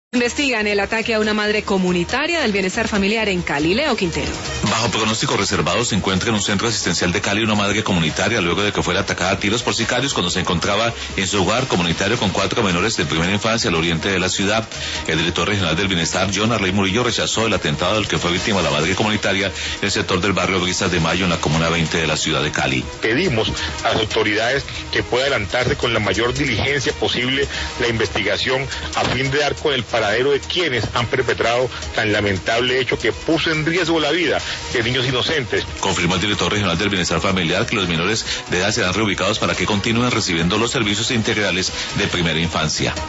Investigan el ataque a una madre comunitaria del bienestar familiar en Cali. Leo Quintero. Bajo pronóstico reservado se encuentra en un centro asistencial de Cali una madre comunitaria luego de que fuera atacada a tiros por sicarios cuando se encontraba en su hogar comunitario con 4 menores de primera infancia al oriente de la ciudad. El director regional del bienestar, John Arley Murillo, rechazó el atentado del que fue víctima la madre comunitaria en el sector del barrio Brisas de Mayo en la comuna 20 de la ciudad de Cali. Pedimos a las autoridades que pueda adelantarse con la mayor diligencia posible la investigación a fin de dar con el paradero de quienes han perpetrado tan lamentable hecho que puso en riesgo la vida de niños inocentes. Confirmó el director regional del bienestar familiar que los menores de edad serán reubicados para que continúen recibiendo los servicios integrales de primera infancia.